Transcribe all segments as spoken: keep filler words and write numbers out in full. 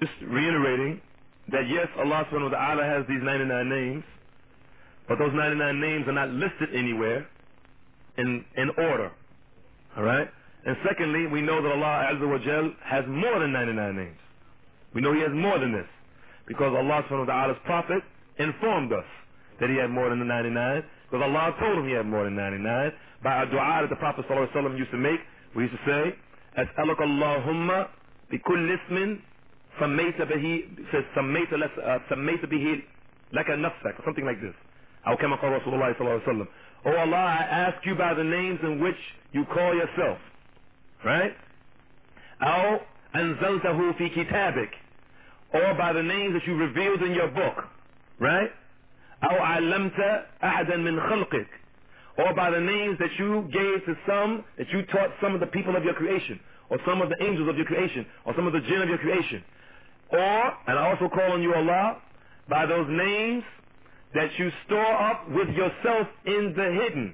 Just reiterating that yes, Allah subhanahu wa ta'ala has these ninety-nine names, but those ninety-nine names are not listed anywhere in, in order. Alright? And secondly, we know that Allah Azza wa Jal has more than ninety-nine names. We know He has more than this. Because Allah subhanahu wa ta'ala's Prophet informed us that He had more than the ninety-nine. Because Allah told him He had more than ninety-nine. By a dua that the Prophet sallallahu alaihi wasallam used to make, we used to say, As'aluka Allahumma bi kulli ismin sammayta bihi, says sammayta bihi laka nafsak, or something like this. Aw kama qala Rasulullah sallallahu alaihi wasallam. Oh Allah, I ask you by the names in which you call yourself. Right? Aw anzaltahu fi kitabik, or by the names that you revealed in your book. Right? Aw allamta ahadan min khalqik, or by the names that you gave to some, that you taught some of the people of your creation, or some of the angels of your creation, or some of the jinn of your creation. Or, and I also call on you Allah, by those names that you store up with yourself in the hidden.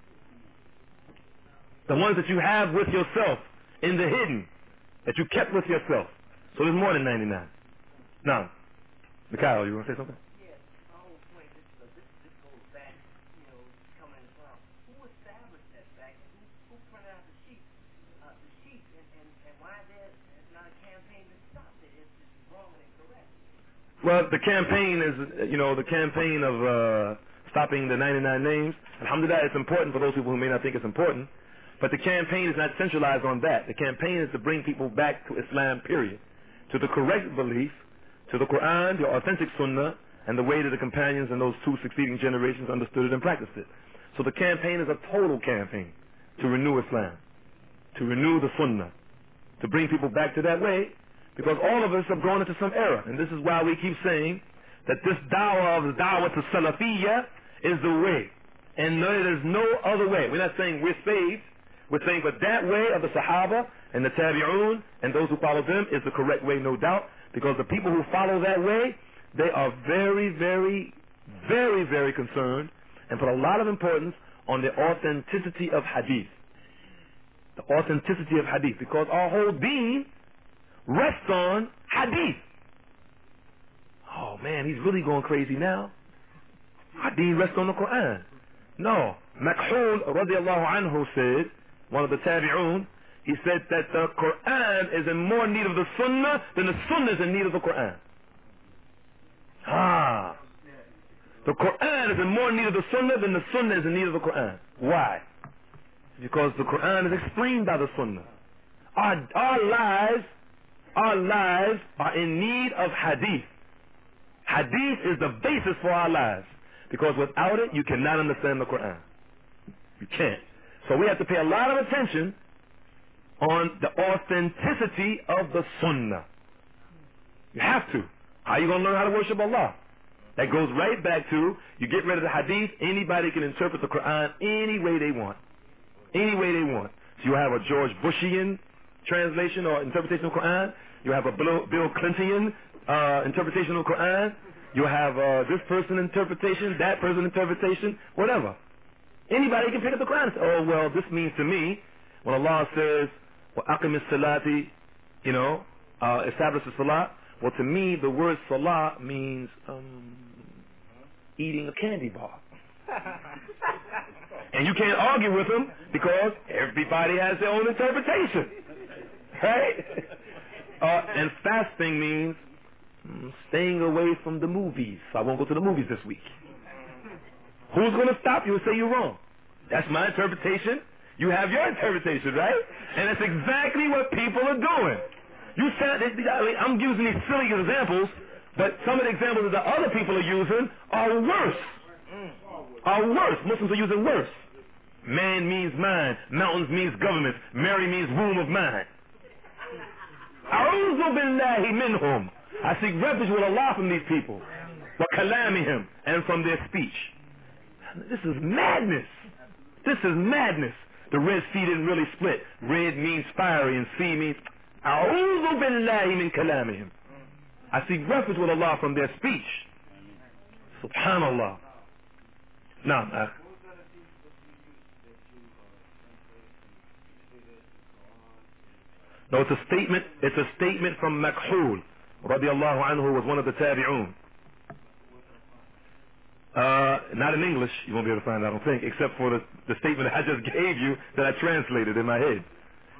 The ones that you have with yourself in the hidden, that you kept with yourself. So there's more than ninety-nine. Now, Mikhail, you want to say something? Yes, my whole point, this, uh, this, this goes back, you know, coming from. Who established that fact? Who, who printed out the sheet? Uh, the sheet, and, and, and why there's not a campaign to stop it? It's just wrong and incorrect. Well, the campaign is, you know, the campaign of uh, stopping the ninety-nine names. Alhamdulillah, it's important for those people who may not think it's important. But the campaign is not centralized on that. The campaign is to bring people back to Islam, period. To the correct belief, to the Quran, the authentic Sunnah, and the way that the companions and those two succeeding generations understood it and practiced it. So the campaign is a total campaign to renew Islam, to renew the Sunnah, to bring people back to that way, because all of us have gone into some error. And this is why we keep saying that this da'wah of the da'wah to Salafiyya is the way. And no, there's no other way. We're not saying we're saved. We're saying, but that way of the Sahaba and the Tabi'un and those who follow them is the correct way, no doubt, because the people who follow that way, they are very, very, very, very concerned and put a lot of importance on the authenticity of hadith. The authenticity of hadith, because our whole deen rests on hadith. Oh man, he's really going crazy now. Our deen rests on the Quran. No. Makhul radiallahu anhu said, one of the Tabi'un, he said that the Quran is in more need of the Sunnah than the Sunnah is in need of the Quran. Ah. The Quran is in more need of the Sunnah than the Sunnah is in need of the Quran. Why? Because the Quran is explained by the Sunnah. Our, our lives, our lives are in need of hadith. Hadith is the basis for our lives. Because without it, you cannot understand the Quran. You can't. So we have to pay a lot of attention on the authenticity of the Sunnah. You have to. How are you going to learn how to worship Allah? That goes right back to, you get rid of the hadith, anybody can interpret the Quran any way they want. Any way they want. So you have a George Bushian translation or interpretation of the Quran. You have a Bill, Bill Clintonian uh, interpretation of the Quran. You have uh, this person interpretation, that person interpretation, whatever. Anybody can pick up the Quran and say, oh, well, this means to me, when Allah says, وَأَقِمِ الصَّلَاةِ, you know, uh, establish the salah. Well, to me, the word salah means um, eating a candy bar. And you can't argue with them because everybody has their own interpretation. Right? Uh, and fasting means mm, staying away from the movies. So I won't go to the movies this week. Who's going to stop you and say you're wrong? That's my interpretation. You have your interpretation, right? And that's exactly what people are doing. You said, I'm using these silly examples, but some of the examples that the other people are using are worse. Are worse. Muslims are using worse. Man means mind. Mountains means government. Mary means womb of mind. A'udhu billahi minhum. I seek refuge with Allah from these people. Wa kalamihim, and from their speech. This is madness. This is madness. The Red Sea didn't really split. Red means fiery and sea means A'udhu billahi min kalamihim. I seek refuge with Allah from their speech. Subhanallah. Now, uh, no, it's a statement. It's a statement from Makhul. radiallahu anhu, was one of the tabi'un. Uh, not in English, you won't be able to find it, I don't think, except for the, the statement I just gave you that I translated in my head.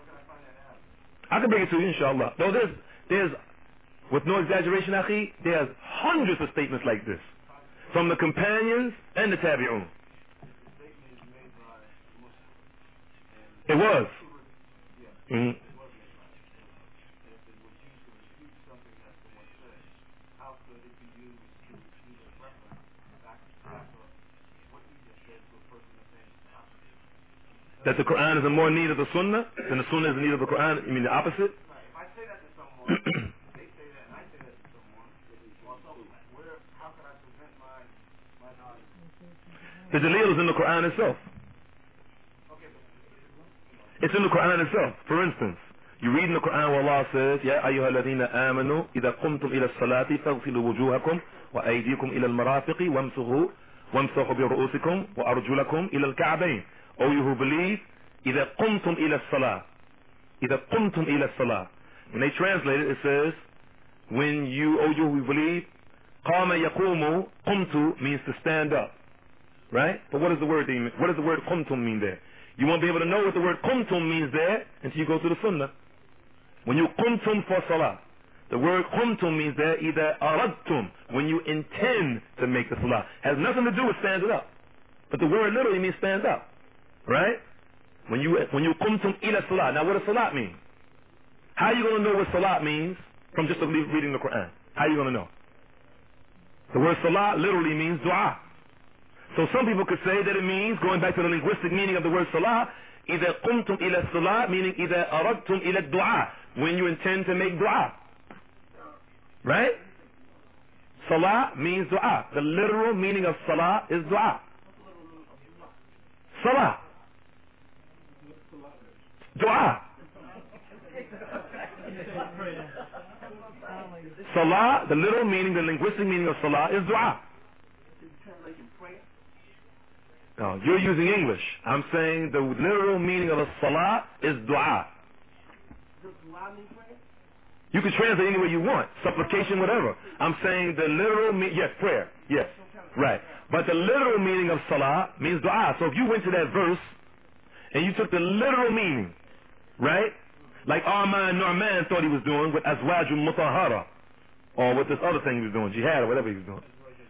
I can bring it to you, inshallah. Though there's, there's, with no exaggeration, akhi, there's hundreds of statements like this from the companions and the tabi'un. It was. Mm-hmm. That the Quran is in more need of the Sunnah than the Sunnah is in need of the Quran. You mean the opposite? If I say that to someone, they say that, and I say that to someone, well, so where, how can I present my, my knowledge? The dalil is in the Quran itself. It's in the Quran itself. For instance, you read in the Quran where Allah says, يا أيها الذين آمنوا إذا قمتم إلى الصلاة فاغسلوا وجوهكم وأيديكم إلى المرافق وامسحوا وامسحوا برؤوسكم وأرجلكم إلى الكعبين. O you who believe, إذا قمتم إلى الصلاة. إذا قمتم إلى الصلاة. When they translate it, it says, when you, O you who believe, قام يقوم, قمت means to stand up. Right? But what does the word mean? What does the word قمتم mean there? You won't be able to know what the word qumtum means there until you go to the sunnah. When you qumtum for salah, the word qumtum means there either aradtum, when you intend to make the salah. Has nothing to do with standing up. But the word literally means stand up. Right? When you when you qumtum ila salah. Now what does salat mean? How are you going to know what salat means from just reading the Quran? How are you going to know? The word salat literally means dua. So some people could say that it means, going back to the linguistic meaning of the word salah, إِذَا قُمْتُمْ إِلَى الصَّلَاةِ, meaning إِذَا أَرَدْتُمْ إِلَى الدُّعَى, when you intend to make dua. Right? Salah means dua. The literal meaning of salah is dua. Salah. Dua. Salah, the literal meaning, the linguistic meaning of salah is dua. No, you're using English. I'm saying the literal meaning of a salah is dua. You can translate any way you want. Supplication, whatever. I'm saying the literal meaning, yes, prayer. Yes. Right. But the literal meaning of salah means dua. So if you went to that verse and you took the literal meaning, right? Like Arman Norman thought he was doing with Azwajul Mutahara, or with this other thing he was doing, jihad or whatever he was doing.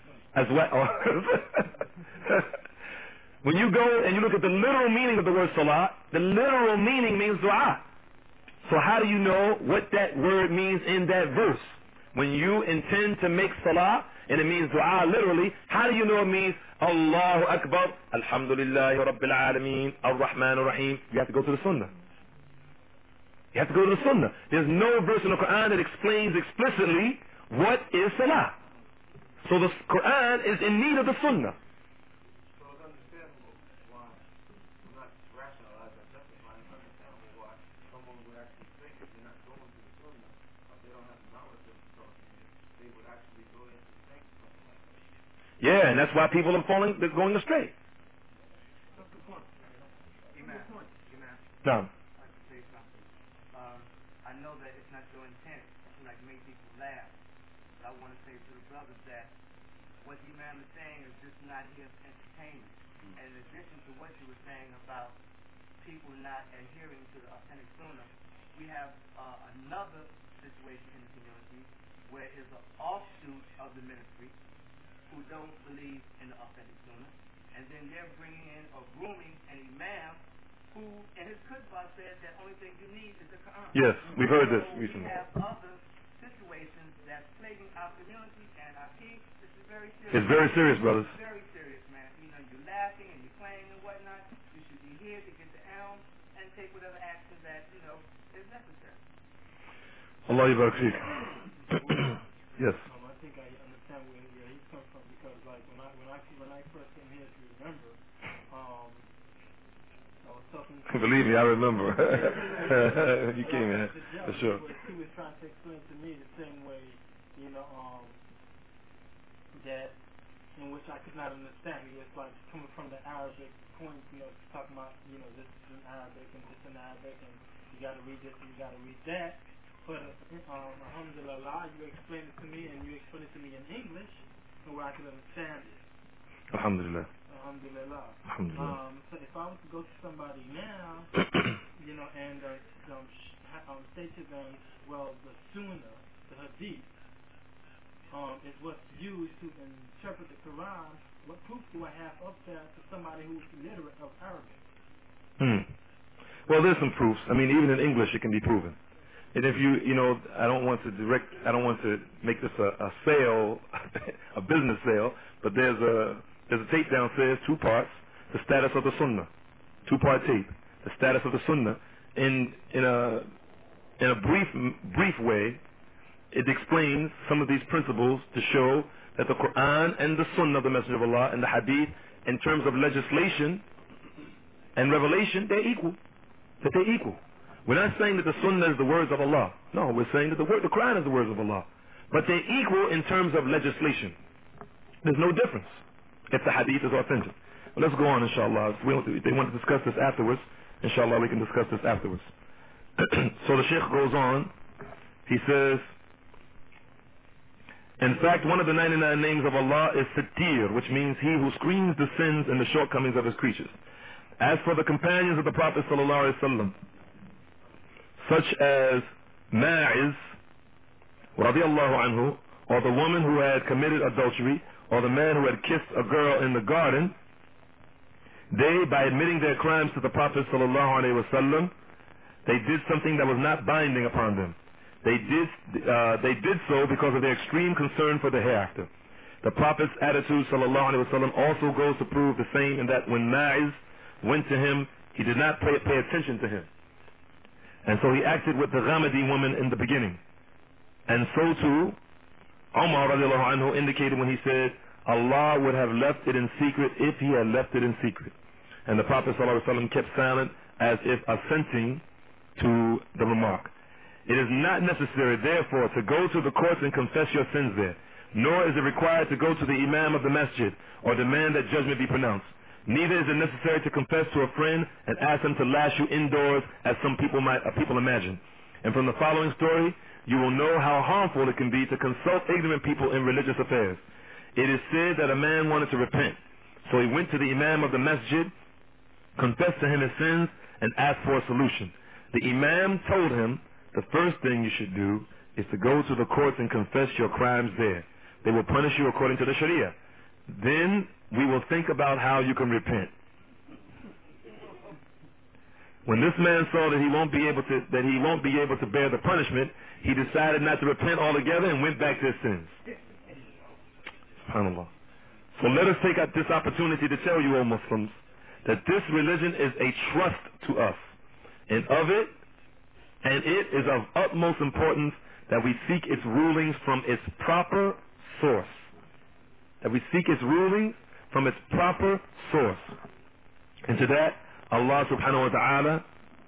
Azwa- When you go and you look at the literal meaning of the word salah, the literal meaning means dua. So how do you know what that word means in that verse? When you intend to make salah, and it means dua literally, how do you know it means Allahu Akbar, Alhamdulillahi Rabbil Alameen, Ar-Rahman Ar-Rahim? You have to go to the Sunnah. You have to go to the Sunnah. There's no verse in the Quran that explains explicitly what is salah. So the Quran is in need of the Sunnah. Yeah, and that's why people are falling, they're going astray. Amen. Amen. No. I'd like to say something. Um, I know that it's not your intent to like make people laugh, but I want to say to the brothers that what the Imam is saying is just not here for entertainment. And in addition to what you were saying about people not adhering to the authentic Sunnah, we have uh, another situation in the community where it's an offshoot of the ministry who don't believe in the authentic Sunnah, and then they're bringing in or grooming an imam who, in his khutbah, said that only thing you need is the Quran. Yes, we've heard this so recently. We have other situations that's plaguing our community, and I think this is very serious. It's very serious, brothers. It's very serious, man. You know, you're laughing and you're playing and whatnot. You should be here to get the elm and take whatever action that, you know, is necessary. Allah Yabarak Fiq. Yes. Um, I think I understand where, where he's come from, because like when I when I when I first came here, if you remember, um, I was talking. To Believe me, I remember. You came in, for sure. He was trying to explain to me the same way, you know, um, that in which I could not understand. He was like coming from the Arabic point, you know, talking about, you know, this is in Arabic and this in Arabic, and you got to read this and you got to read that. But uh, um, alhamdulillah, you explain it to me, and you explain it to me in English, so where I can understand it. Alhamdulillah. Alhamdulillah. Alhamdulillah. Um, so if I was to go to somebody now, you know, and uh, um, sh- ha- um, say to them, well, the Sunnah, the Hadith, um, is what's used to interpret the Quran, what proof do I have of that to somebody who's illiterate of Arabic? Hmm. Well, there's some proofs. I mean, even in English, it can be proven. And if you, you know, I don't want to direct, I don't want to make this a, a sale, a business sale, but there's a, there's a tape downstairs, two parts, the status of the Sunnah, two-part tape, the status of the Sunnah. In, in a, in a brief, brief way, it explains some of these principles to show that the Quran and the Sunnah of the Messenger of Allah and the Hadith, in terms of legislation and revelation, they're equal. That they're equal. We're not saying that the Sunnah is the words of Allah. No, we're saying that the word, the Quran is the words of Allah. But they're equal in terms of legislation. There's no difference if the Hadith is authentic. Well, let's go on, inshallah. If, we want to, if they want to discuss this afterwards, inshallah, we can discuss this afterwards. So the Sheikh goes on. He says, in fact, one of the ninety-nine names of Allah is Sattir, which means he who screens the sins and the shortcomings of his creatures. As for the companions of the Prophet sallallahu alaihi wasallam, such as Ma'iz radiallahu anhu, or the woman who had committed adultery, or the man who had kissed a girl in the garden, they, by admitting their crimes to the Prophet sallallahu alaihi wasallam, they did something that was not binding upon them. They did, uh, they did so because of their extreme concern for the hereafter. The Prophet's attitude sallallahu alaihi wasallam also goes to prove the same, in that when Ma'iz went to him, he did not pay, pay attention to him. And so he acted with the Ghamadi woman in the beginning. And so too, Umar radiallahu anhu indicated when he said, Allah would have left it in secret if he had left it in secret. And the Prophet sallallahu alaihi wasallam kept silent, as if assenting to the remark. It is not necessary, therefore, to go to the courts and confess your sins there, nor is it required to go to the Imam of the Masjid or demand that judgment be pronounced. Neither is it necessary to confess to a friend and ask him to lash you indoors, as some people might uh, people imagine. And from the following story, you will know how harmful it can be to consult ignorant people in religious affairs. It is said that a man wanted to repent, so he went to the Imam of the Masjid, confessed to him his sins, and asked for a solution. The Imam told him, the first thing you should do is to go to the courts and confess your crimes there. They will punish you according to the Sharia. Then we will think about how you can repent. When this man saw that he won't be able to that he won't be able to bear the punishment, he decided not to repent altogether and went back to his sins. SubhanAllah. So let us take this opportunity to tell you, O Muslims, that this religion is a trust to us, and of it, and it is of utmost importance that we seek its rulings from its proper source. That we seek its rulings from its proper source. And to that, Allah subhanahu wa ta'ala,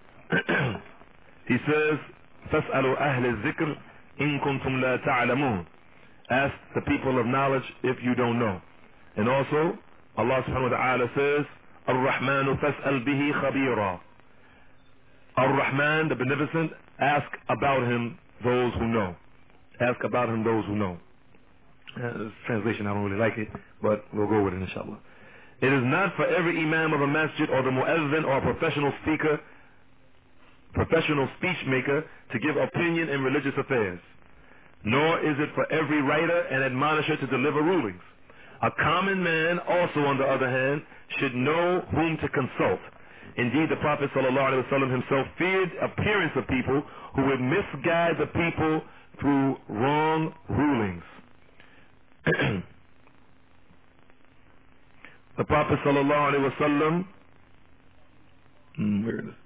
He says, فَاسْأَلُوا أَهْلِ الذِّكْرِ إِن كُنْتُمْ لَا تَعْلَمُونَ. Ask the people of knowledge if you don't know. And also, Allah subhanahu wa ta'ala says, الرحمن فاسأل به خبيرا. Ar-Rahman, the Beneficent, ask about him those who know. Ask about him those who know. Uh, this translation, I don't really like it, but we'll go with it, inshallah. It is not for every imam of a masjid or the muezzin or a professional speaker, professional speech maker to give opinion in religious affairs. Nor is it for every writer and admonisher to deliver rulings. A common man also, on the other hand, should know whom to consult. Indeed, the Prophet ﷺ himself feared appearance of people who would misguide the people through wrong rulings. The Prophet ﷺ, hmm, where is it?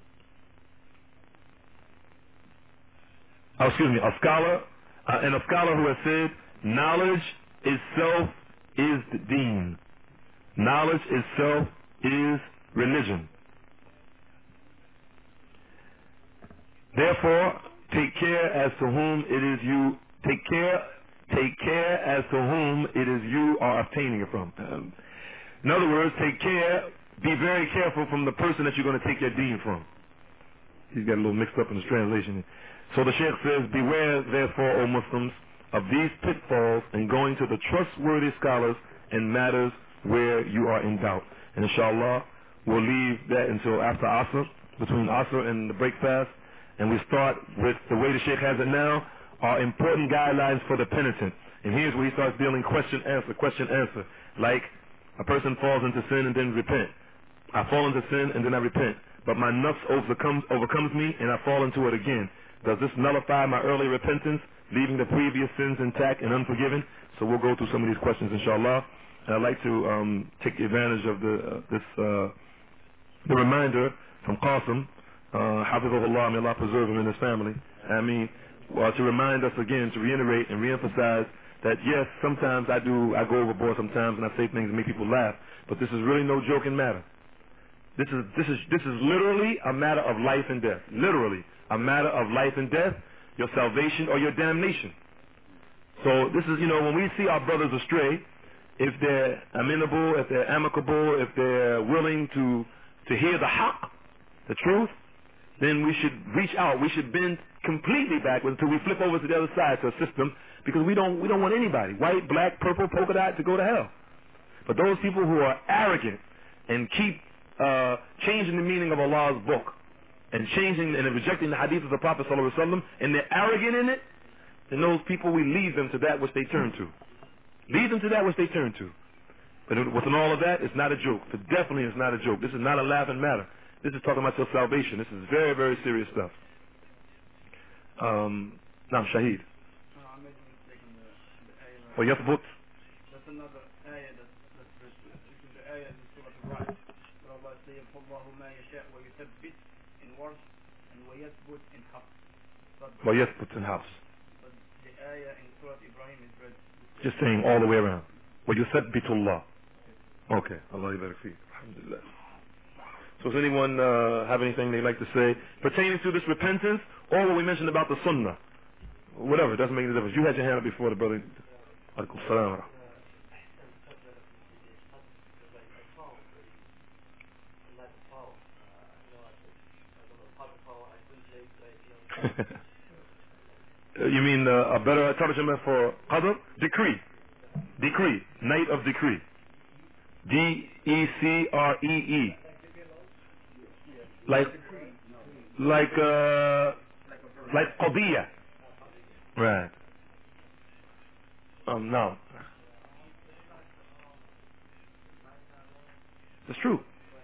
Oh, excuse me, a scholar, uh, and a scholar who has said, knowledge itself is the deen. Knowledge itself is religion. Therefore, take care as to whom it is you take care take care as to whom it is you are obtaining it from. Um, in other words, take care, be very careful from the person that you're going to take your deen from. He's got a little mixed up in his translation. So the Sheikh says, beware therefore, O Muslims, of these pitfalls and going to the trustworthy scholars in matters where you are in doubt. And inshallah, we'll leave that until after Asr, between Asr and the break fast, and we start with the way the Sheikh has it now, are important guidelines for the penitent. And here's where he starts dealing question answer, question answer. Like a person falls into sin and then repent. I fall into sin and then I repent. But my nafs overcomes, overcomes me and I fall into it again. Does this nullify my early repentance, leaving the previous sins intact and unforgiven? So we'll go through some of these questions, inshallah. And I'd like to um, take advantage of the uh, this uh, the reminder from Qasim, uh, Hafizahullah, may Allah preserve him and his family. I mean, well, to remind us again, to reiterate and reemphasize that yes, sometimes I do, I go overboard sometimes and I say things that make people laugh, but this is really no joking matter. This is this is this is literally a matter of life and death. Literally a matter of life and death, your salvation or your damnation. So this is, you know, when we see our brothers astray, if they're amenable, if they're amicable, if they're willing to to hear the haqq, the truth, then we should reach out. We should bend completely backwards until we flip over to the other side to assist them, because we don't we don't want anybody, white, black, purple, polka dot, to go to hell. But those people who are arrogant and keep uh, changing the meaning of Allah's book and changing and rejecting the hadith of the Prophet sallallahu alaihi wasallam, and they're arrogant in it, then those people, we lead them to that which they turn to. Lead them to that which they turn to. But within all of that, it's not a joke. It definitely is not a joke. This is not a laughing matter. This is talking about your salvation. This is very, very serious stuff. Um, now, Shaheed. No, I made a mistake in the, the ayah. Well, Yathbut. That's another ayah that's, that's this is the ayah in Surah Al-Ra'd. Where Allah says, يَفَضَّهُ مَا يَشَاءُ وَيُثَبِّتُ in words and وَيَثْبُتْ in haqq. But, Well, Yathbut in house. but the ayah in Surah Ibrahim is read. Just saying all the way around. Well, you said bitullah. Okay. Allah yabarak feek. Alhamdulillah. So does anyone uh, have anything they'd like to say pertaining to this repentance, or what we mentioned about the sunnah? Whatever, it doesn't make any difference. You had your hand up before the brother. Alaikum salam. You mean uh, a better tarjama for qadr? Decree. Decree. Night of decree. D E C R E E. Like, like, uh, like qadiyya. Right. Um, no. It's true.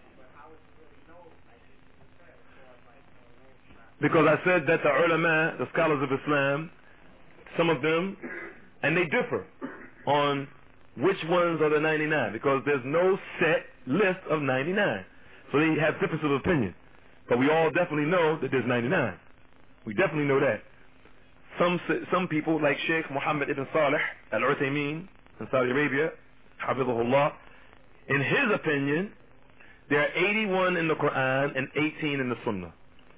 Because I said that the ulama, the scholars of Islam, some of them, and they differ on which ones are the ninety-nine, because there's no set list of ninety-nine. So they have differences of opinion. But we all definitely know that there's ninety-nine. We definitely know that. Some some people, like Sheikh Muhammad ibn Salih al-Uthaymeen in Saudi Arabia, Hafizahullah, in his opinion, there are eighty-one in the Quran and eighteen in the Sunnah.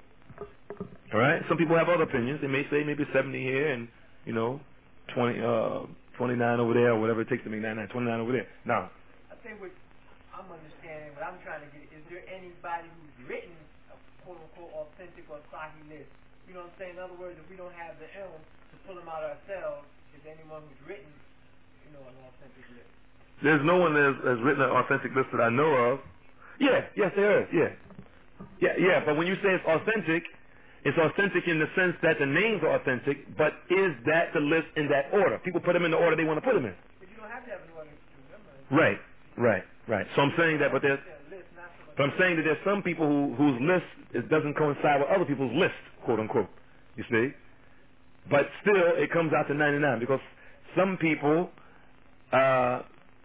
All right. Some people have other opinions. They may say maybe seventy here and, you know, twenty, uh, twenty-nine over there, or whatever it takes to make ninety-nine, twenty-nine over there. Now, I think what I'm understanding, what I'm trying to get, is there anybody who's written a quote-unquote authentic or Sahih list? You know what I'm saying? In other words, if we don't have the ilm to pull them out ourselves, is there anyone who's written, you know, an authentic list? there's no one that has, has written an authentic list that I know of. Yeah, yes, there is. Yeah, yeah, yeah. But when you say it's authentic, it's authentic in the sense that the names are authentic, but is that the list in that order? People put them in the order they want to put them in. But you don't have to have an order to remember. Right, right, right. So I'm saying that, but there's, but I'm saying that there's some people who, whose list is, doesn't coincide with other people's list, quote unquote. You see? But still, it comes out to ninety-nine, because some people uh,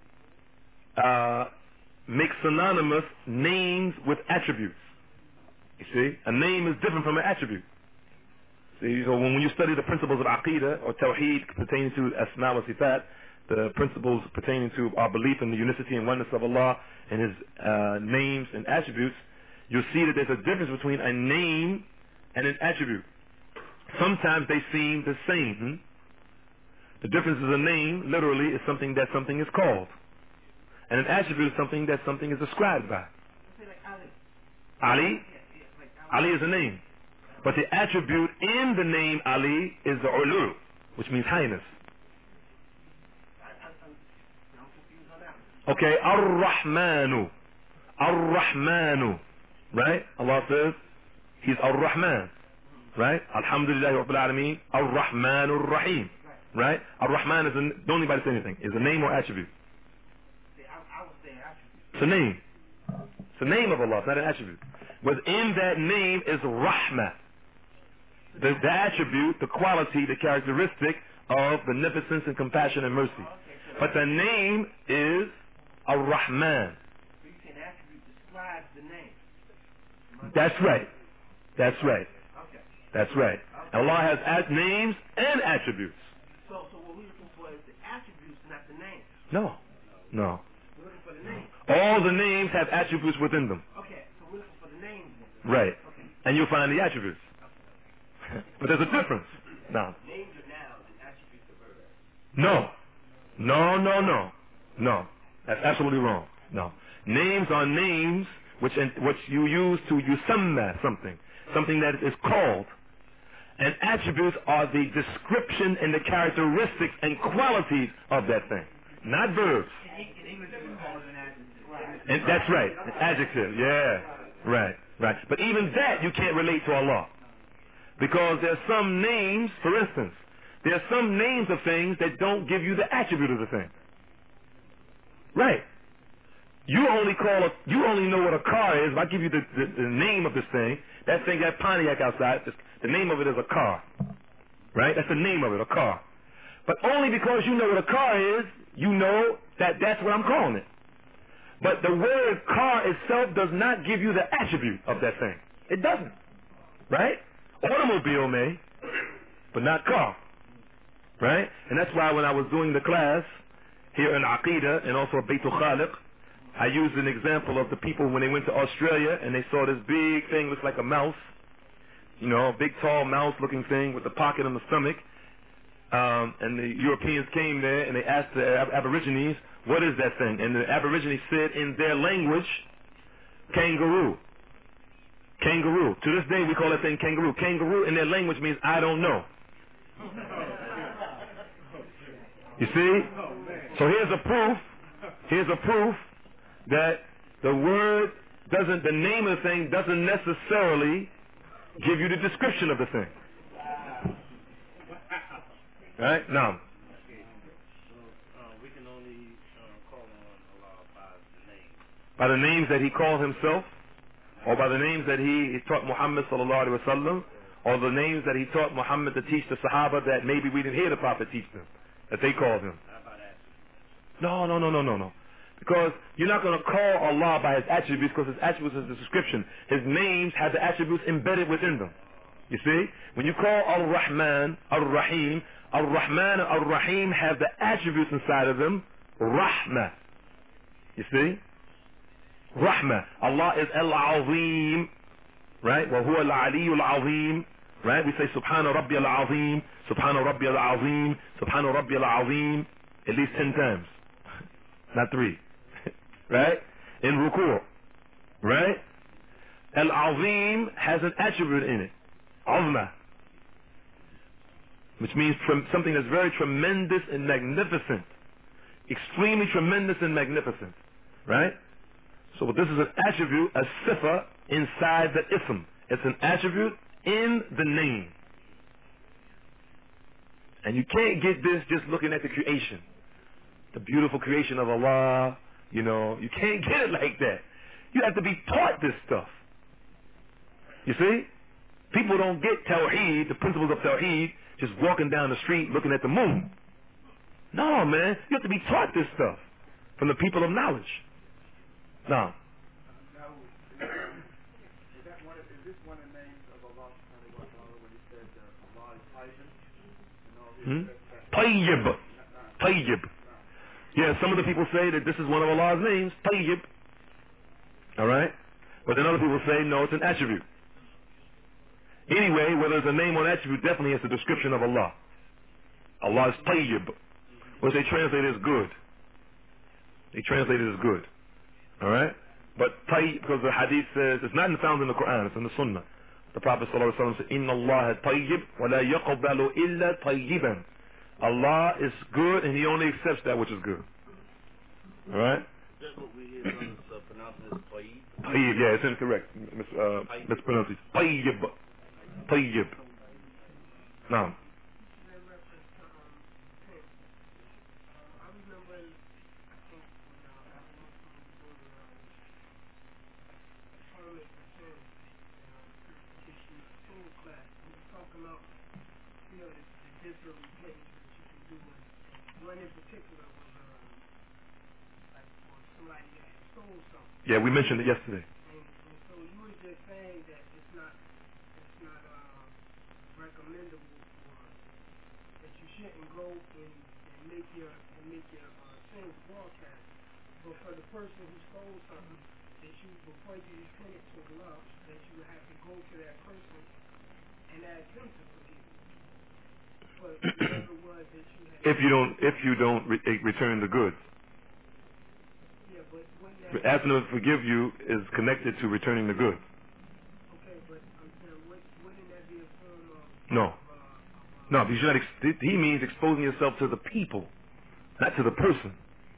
uh, make synonymous names with attributes. You see? A name is different from an attribute. See, so when you study the principles of Aqidah or Tawheed pertaining to Asma wa Sifat, the principles pertaining to our belief in the unicity and oneness of Allah and His uh, names and attributes, you'll see that there's a difference between a name and an attribute. Sometimes they seem the same. Hmm? The difference is a name, literally, is something that something is called. And an attribute is something that something is described by. Ali? Ali is a name. But the attribute in the name Ali is the ulu, which means highness. I, I, I'm, I'm confused on that one. Okay, Ar-Rahmanu. Ar-Rahmanu. Right? Allah says He's Ar-Rahman. Right? Alhamdulillah Rabbil Alameen. Ar-Rahman Ar-Rahim. Right? Ar-Rahman is a, don't anybody say anything. Is a name or attribute? See, I, I was saying attribute. It's a name. It's a name of Allah, it's not an attribute. Within that name is Rahmah. The, the attribute, the quality, the characteristic of beneficence and compassion and mercy. Okay, so But the name is Ar-Rahman. you say an attribute describes the name. That's right. That's right. Okay. That's right. Allah has at- names and attributes. So, so what we're looking for is the attributes, not the name. No. No. We're looking for the name. All the names have attributes within them. Okay, so we're looking for the names then. Right. Okay. And you'll find the attributes. But there's a difference. Now. Names are nouns and attributes are verbs. No. No, no, no. No. That's absolutely wrong. No. Names are names which which you use to yusamma something. Something that is called. And attributes are the description and the characteristics and qualities of that thing. Not verbs. In English, we call it an adjective. Right. And that's right. It's adjective. Yeah. Right. Right. But even that you can't relate to Allah. Because there's some names, for instance, there's some names of things that don't give you the attribute of the thing. Right. You only call a, you only know what a car is if I give you the, the, the name of this thing. That thing, that Pontiac outside, the name of it is a car. Right? That's the name of it, a car. But only because you know what a car is, you know that that's what I'm calling it. But the word car itself does not give you the attribute of that thing. It doesn't. Right? Automobile may, but not car. Right? And that's why when I was doing the class here in Aqidah and also Baytul Khaliq, I used an example of the people when they went to Australia and they saw this big thing, looks like a mouse. You know, a big tall mouse looking thing with a pocket in the stomach. Um, and the Europeans came there and they asked the Ab- Aborigines, what is that thing? And the Aborigines said in their language, kangaroo. Kangaroo. To this day we call that thing kangaroo. Kangaroo in their language means I don't know. You see? So here's a proof. Here's a proof that the word doesn't, the name of the thing doesn't necessarily give you the description of the thing. Right? Now. We can only uh, call on Allah by the name. By the names that he called himself, or by the names that he, he taught Muhammad sallallahu alaihi wasallam, or the names that he taught Muhammad to teach the Sahaba that maybe we didn't hear the Prophet teach them, that they called him. How about that? No, no, no, no, no, no. Because you're not going to call Allah by his attributes because his attributes is the description. His names have the attributes embedded within them. You see? When you call Ar-Rahman, Ar-Rahim, Ar-Rahman and Ar-Rahim have the attributes inside of them. Rahmah. You see? Rahmah. Allah is Al-Azim. Right? وَهُوَ الْعَلِيُّ الْعَظِيم. Right? We say Subhana Rabbi al-Azim, Subhana Rabbi al-Azim, Subhana Rabbi al-Azim at least ten times. Not three. Right? In Ruku'. Right? Al-Azim has an attribute in it. Azma. Which means trem- something that's very tremendous and magnificent. Extremely tremendous and magnificent. Right? So this is an attribute, a sifa, inside the ism. It's an attribute in the name. And you can't get this just looking at the creation. The beautiful creation of Allah, you know, you can't get it like that. You have to be taught this stuff. You see? People don't get Tawheed, the principles of Tawheed, just walking down the street looking at the moon. No, man. You have to be taught this stuff from the people of knowledge. Now, Now, is, that one of, is this one of the names of Allah subhanahu wa ta'ala when he said uh, Allah is Tayyib? And all hmm? this, that, that, Tayyib. not, not, Tayyib. Yeah, some of the people say that this is one of Allah's names, Tayyib. Alright? But then other people say, no, it's an attribute. Anyway, whether it's a name or an attribute, definitely it's a description of Allah. Allah is Tayyib. Which they translate as good. They translate it as good. Alright? But Tayyib, because the hadith says, it's not found in the Quran, it's in the Sunnah. The Prophet ﷺ said, Inna Allah tayyib wa la yaqbalu illa tayyiban. Allah is good and He only accepts that which is good. Alright? That's what we hear brothers uh, pronouncing as tayyib. Tayyib, yeah, it's incorrect. Mis, uh, mispronounced it. Tayyib. Tayyib. Naam. In reference to um, sin, um, I remember, I think when uh, I was doing um, atonement for sin, um, issue sin class, we were talking about, you know, the, the different repentance that you can do, and one in particular was um, like for somebody that had stole something. Yeah, we mentioned it yesterday. And, and so you were just saying that it's not, it's not uh, recommendable for that you shouldn't go and, and make your and make your uh, sins broadcast. But for the person who stole something, that you before you repent to Allah, that you would have to go to that person and ask him to forgive you. But whatever it was that you had. If you don't, if you don't re- return the goods, Yeah, but wouldn't that asking them to forgive you is connected to returning the goods. okay, but I'm saying, what, wouldn't that be a form of No, of, uh, of, uh, no. You should not ex- he means exposing yourself to the people, not to the person.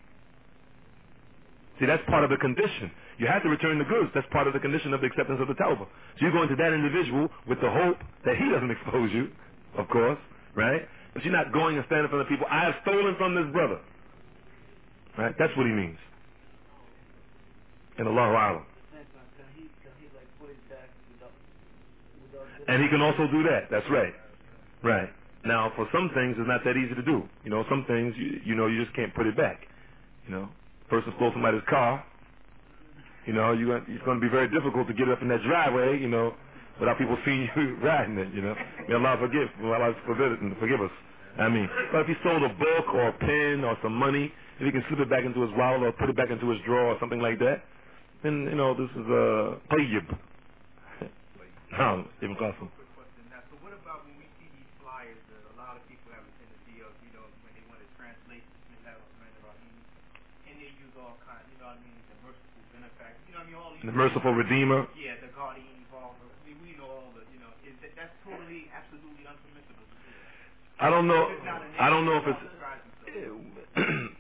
See, that's part of the condition. You have to return the goods. That's part of the condition of the acceptance of the tawbah. So you go into that individual with the hope that he doesn't expose you, of course, right? But you're not going and standing in front of people. I have stolen from this brother, right? That's what he means. And Allahu A'lam. Can he can he like put it back without without And he can also do that. That's right. Right. Now, for some things, it's not that easy to do. You know, some things, you, you know, you just can't put it back. You know, person stole somebody's car. You know, you, it's going to be very difficult to get up in that driveway, you know, without people seeing you riding it, you know. May Allah forgive, may Allah forbid it and forgive us. I mean, but if he stole a book or a pen or some money, if he can slip it back into his wallet or put it back into his drawer or something like that, then, you know, this is a tayyib. Naam, Ibn Qasim. Quick question now. So what about when we see these flyers that a lot of people have a tendency of, you know, when they want to translate Bismillah ar-Rahman ar-Rahim, and they use all kinds, you know what I mean, the merciful benefactor, you know what I mean, all these. The merciful redeemer. Yeah, the guardian evolver. We, we know all the, you know, is that that's totally, absolutely unpermissible. I don't know. It's not a name I don't know if that it's. describes himself.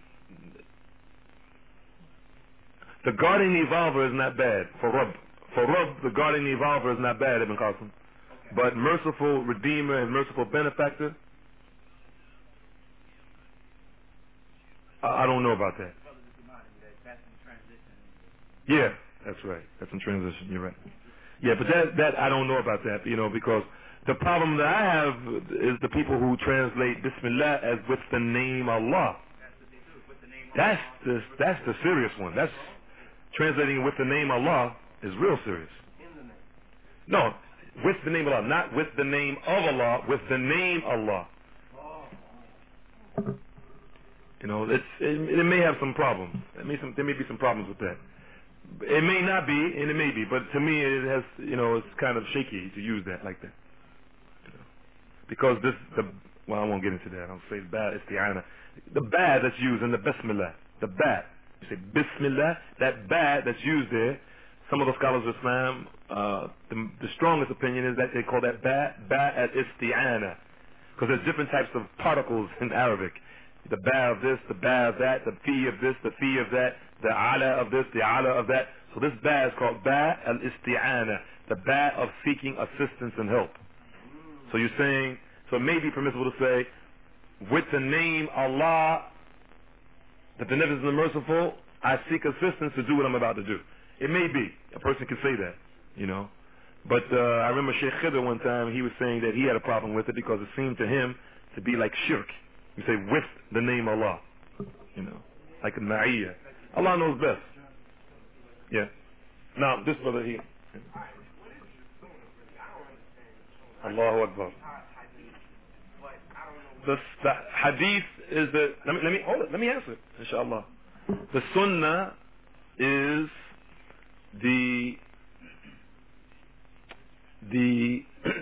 The guardian evolver is not bad for Rabb. For Rabb, the guardian evolver is not bad, Ibn Qasim. Okay. But merciful redeemer and merciful benefactor, I, I don't know about that. Brother just reminded me that that's in transition. Yeah, that's right. That's in transition. You're right. Yeah, but that that I don't know about that, you know, because the problem that I have is the people who translate Bismillah as with the name Allah. That's what they do, with the name That's Allah. the that's the serious one. That's translating with the name Allah is real serious. in the name? No, with the name of Allah, not with the name of Allah, with the name Allah. You know, it's it, it may have some problems. There may some there may be some problems with that. It may not be, and it may be, but to me it has, you know, it's kind of shaky to use that like that. You know, because this the well, I won't get into that. I'll say the bad isti'ana. The bad that's used in the Bismillah, the bad. You say Bismillah, that bad that's used there. Some of the scholars of Islam, uh, the, the strongest opinion is that they call that bad, bad at isti'ana, because there's different types of particles in Arabic. The ba of this, the ba of that, the fi of this, the fi of that, the ala of this, the ala of that. So this ba is called ba al-isti'ana, the ba of seeking assistance and help. So you're saying, so it may be permissible to say, with the name Allah, the beneficent and the merciful, I seek assistance to do what I'm about to do. It may be. A person can say that, you know. But uh, I remember Sheikh Khidr one time, he was saying that he had a problem with it because it seemed to him to be like shirk. You say, with the name Allah, you know, like a ma'iyah. Allah knows best. Yeah. Now, this brother here. Allahu Akbar. The, the hadith is the, let me, let me, hold it, let me answer it, inshallah. The sunnah is the, the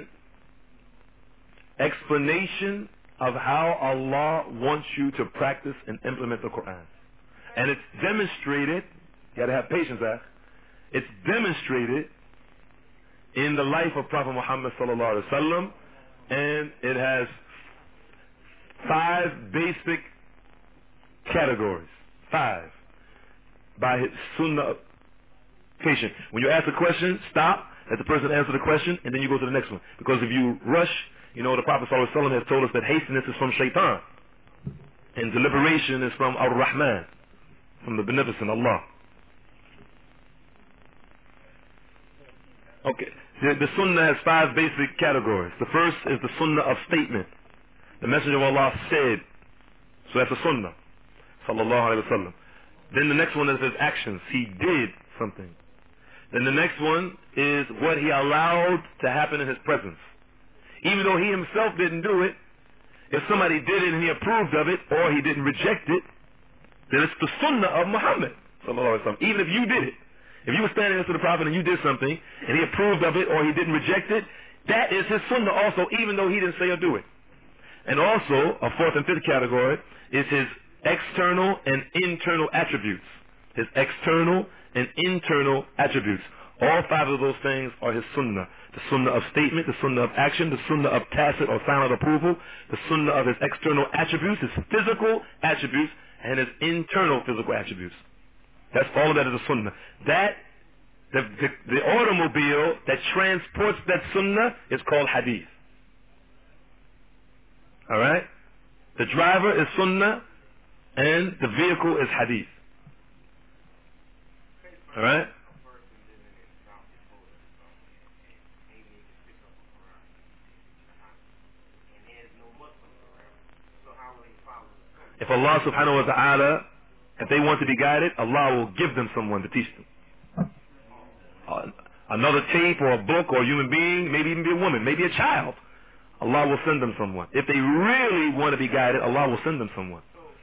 explanation of how Allah wants you to practice and implement the Quran. And it's demonstrated, you gotta have patience, Akh. It's demonstrated in the life of Prophet Muhammad sallallahu alaihi wasallam, and it has five basic categories. Five. By his sunnah. Patient. When you ask a question, stop, let the person answer the question, and then you go to the next one. Because if you rush, you know, the Prophet sallallahu alaihi wasallam has told us that hastiness is from shaitan, and deliberation is from Ar-Rahman, from the beneficent Allah. Okay. The, the sunnah has five basic categories. The first is the sunnah of statement. The Messenger of Allah said. So that's a sunnah. Sallallahu alayhi wa sallam. Then the next one is his actions. He did something. Then the next one is what he allowed to happen in his presence. Even though he himself didn't do it, if somebody did it and he approved of it, or he didn't reject it, then it's the sunnah of Muhammad sallallahu alayhi wa sallam. Even if you did it. If you were standing next to the Prophet and you did something, and he approved of it or he didn't reject it, that is his sunnah also, even though he didn't say or do it. And also, a fourth and fifth category is his external and internal attributes. His external and internal attributes. All five of those things are his sunnah. The sunnah of statement, the sunnah of action, the sunnah of tacit or silent approval, the sunnah of his external attributes, his physical attributes, and his internal physical attributes. That's all of that is a sunnah. That, the, the, the automobile that transports that sunnah is called hadith. Alright? The driver is sunnah and the vehicle is hadith. Alright? If Allah subhanahu wa ta'ala, if they want to be guided, Allah will give them someone to teach them. Uh, another tape or a book or a human being, maybe even be a woman, maybe a child. Allah will send them someone. If they really want to be guided, Allah will send them someone.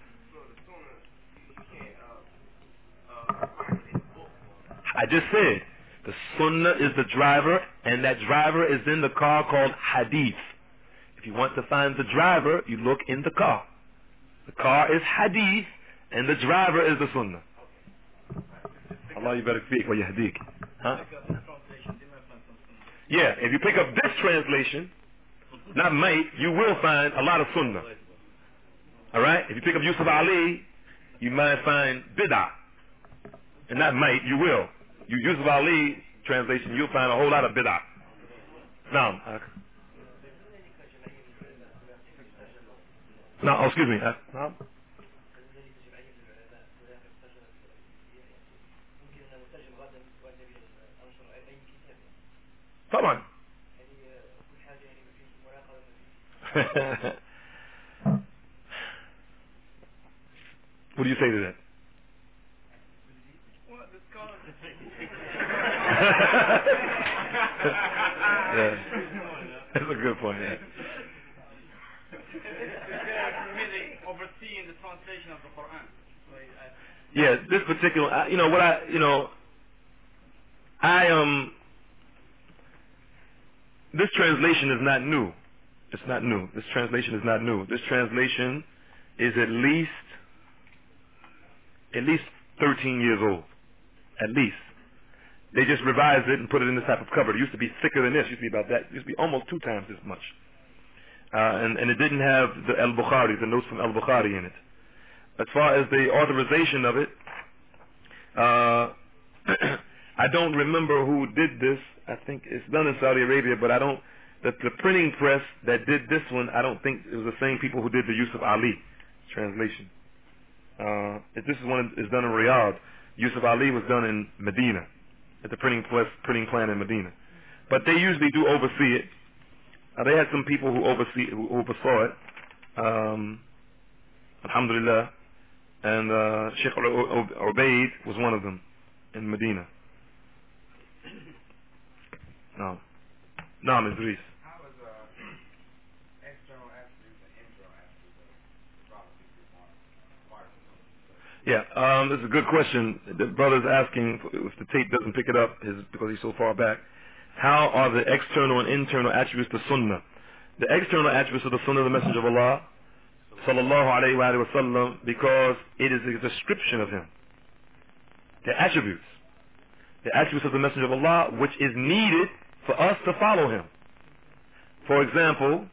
I just said, the sunnah is the driver, and that driver is in the car called hadith. If you want to find the driver, you look in the car. The car is hadith, and the driver is the sunnah. Allah, you better speak for your hadith. Huh? Yeah, if you pick up this translation, not might, you will find a lot of sunnah. Alright? If you pick up Yusuf Ali, you might find bid'ah. And not might, you will. You Yusuf Ali translation, you'll find a whole lot of bid'ah. Now, uh, no, oh, excuse me. Uh, no? Come on. What do you say to that? Yeah. That's a good point. Yeah. Overseeing the translation of the Quran. Yeah, this particular, you know, what I, you know, I um, this translation is not new. It's not new. This translation is not new. This translation is at least, at least thirteen years old. At least. They just revised it and put it in this type of cover. It used to be thicker than this. It used to be about that. It used to be almost two times as much. Uh, and, and it didn't have the Al-Bukhari, the notes from Al-Bukhari in it. As far as the authorization of it, uh, I don't remember who did this. I think it's done in Saudi Arabia, but I don't, the, the printing press that did this one, I don't think it was the same people who did the Yusuf Ali translation. Uh, if this is one is done in Riyadh, Yusuf Ali was done in Medina, at the printing press, printing plant in Medina. But they usually do oversee it. Uh, they had some people who oversee who oversaw it. Um, Alhamdulillah. And uh, Sheikh Ubaid was one of them in Medina. No. No, Idris. How is uh, external attributes and internal attributes of Yeah, um, this is a good question. The brother's asking if the tape doesn't pick it up is because he's so far back. How are the external and internal attributes to Sunnah? The external attributes of the Sunnah of the Messenger of Allah, sallallahu alayhi wa sallam, because it is a description of him. The attributes. The attributes of the Messenger of Allah, which is needed for us to follow him. For example,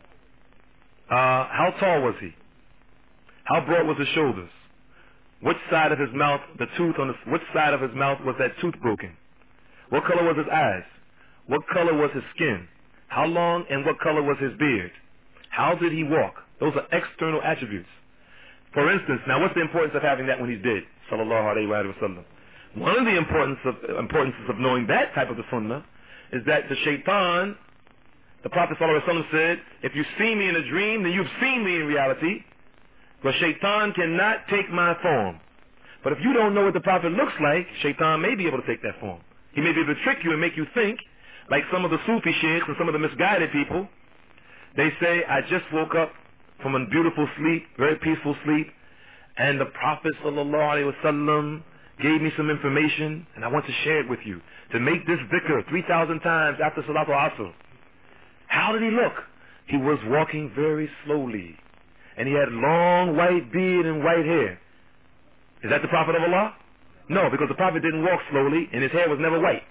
uh, how tall was he? How broad was his shoulders? Which side of his mouth, the tooth on the, which side of his mouth was that tooth broken? What color was his eyes? What color was his skin? How long and what color was his beard? How did he walk? Those are external attributes. For instance, now what's the importance of having that when he's dead? Sallallahu alayhi wa sallam. One of the importance of, importances of knowing that type of the sunnah is that the shaitan, the Prophet sallallahu alayhi wa sallam said, if you see me in a dream, then you've seen me in reality. But shaitan cannot take my form. But if you don't know what the Prophet looks like, shaitan may be able to take that form. He may be able to trick you and make you think, like some of the Sufi sheikhs and some of the misguided people. They say, I just woke up from a beautiful sleep, very peaceful sleep, and the Prophet sallallahu alaihi wasallam gave me some information, and I want to share it with you. To make this dhikr three thousand times after Salatul Asr. How did he look? He was walking very slowly, and he had long white beard and white hair. Is that the Prophet of Allah? No, because the Prophet didn't walk slowly, and his hair was never white.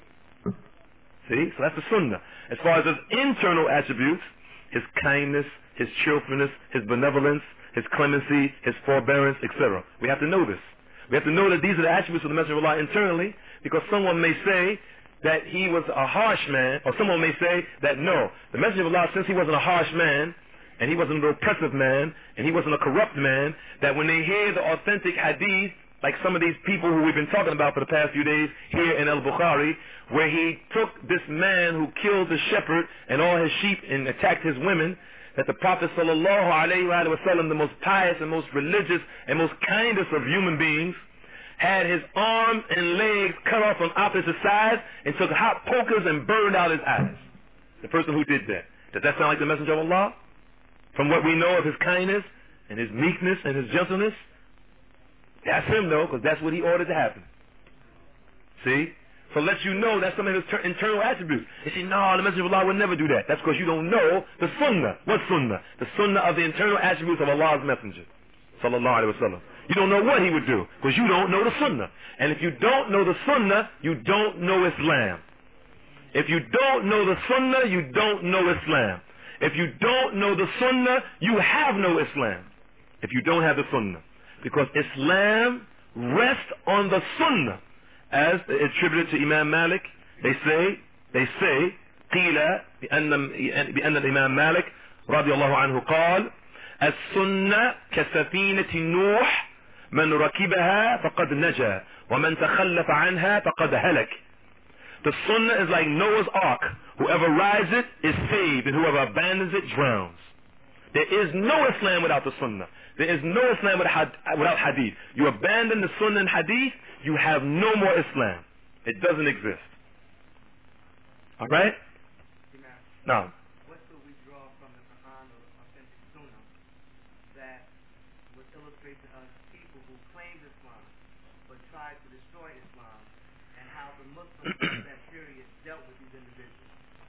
See? So that's the sunnah. As far as his internal attributes, his kindness, his cheerfulness, his benevolence, his clemency, his forbearance, et cetera. We have to know this. We have to know that these are the attributes of the Messenger of Allah internally, because someone may say that he was a harsh man, or someone may say that no, the Messenger of Allah, since he wasn't a harsh man, and he wasn't an oppressive man, and he wasn't a corrupt man, that when they hear the authentic hadith, like some of these people who we've been talking about for the past few days here in Al-Bukhari, where he took this man who killed the shepherd and all his sheep and attacked his women, that the Prophet sallallahu alaihi wasallam, the most pious and most religious and most kindest of human beings, had his arms and legs cut off on opposite sides and took hot pokers and burned out his eyes. The person who did that. Does that sound like the Messenger of Allah? From what we know of his kindness and his meekness and his gentleness? That's him though, because that's what he ordered to happen. See? So let you know that's some of his ter- internal attributes. You say, no, the Messenger of Allah would never do that. That's because you don't know the sunnah. What sunnah? The sunnah of the internal attributes of Allah's Messenger. Sallallahu alaihi wasallam. You don't know what he would do, because you don't know the sunnah. And if you don't know the sunnah, you don't know Islam. If you don't know the sunnah, you don't know Islam. If you don't know the sunnah, you have no Islam. If you don't have the sunnah. Because Islam rests on the sunnah. As attributed to Imam Malik, they say, they say, قيل بأن, بأن الإمام مالك رضي الله عنه قال السنة كسفينة نوح من ركبها فقد نجا ومن تخلف عنها فقد هلك. The sunnah is like Noah's ark. Whoever rides it is saved, and whoever abandons it drowns. There is no Islam without the sunnah. There is no Islam without hadith. You abandon the sunnah and hadith, you have no more Islam. It doesn't exist. All right? Now, what should we draw from the Quran or authentic Sunnah that would illustrate to us people who claimed Islam but tried to destroy Islam, and how the Muslims of that period dealt with these individuals?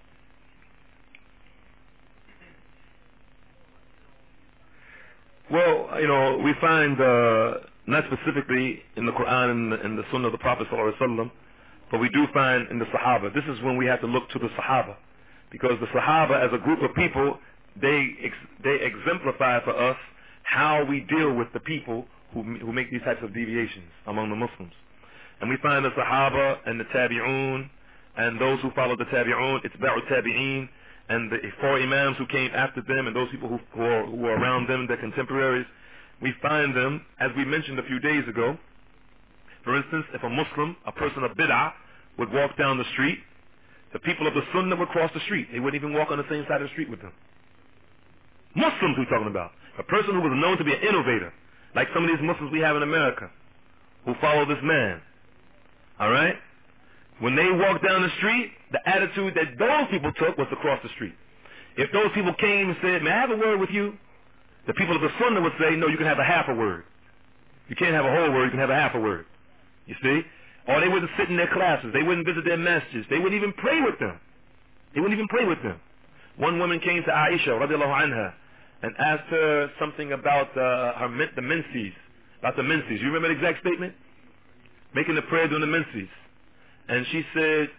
well, you know, we find, uh, not specifically in the Quran and the, and the Sunnah of the Prophet sallallahu alaihi wasallam, but we do find in the Sahaba. This is when we have to look to the Sahaba. Because the Sahaba, as a group of people, they ex they exemplify for us how we deal with the people who, who make these types of deviations among the Muslims. And we find the Sahaba and the Tabi'un and those who follow the Tabi'un, Itba'u Tabi'in, and the four Imams who came after them and those people who, who, are, who are around them, their contemporaries. We find them, as we mentioned a few days ago. For instance, if a Muslim, a person of Bid'ah, would walk down the street, the people of the Sunnah would cross the street. They wouldn't even walk on the same side of the street with them. Muslims we're talking about. A person who was known to be an innovator, like some of these Muslims we have in America, who follow this man. All right? When they walked down the street, the attitude that those people took was to cross the street. If those people came and said, may I have a word with you? The people of the Sunnah would say, no, you can have a half a word. You can't have a whole word, you can have a half a word. You see? Or they wouldn't sit in their classes. They wouldn't visit their masjids. They wouldn't even pray with them. They wouldn't even pray with them. One woman came to Aisha, radiallahu anha, and asked her something about uh, her the menses, about the menses. You remember the exact statement? Making the prayer during the menses. And she said,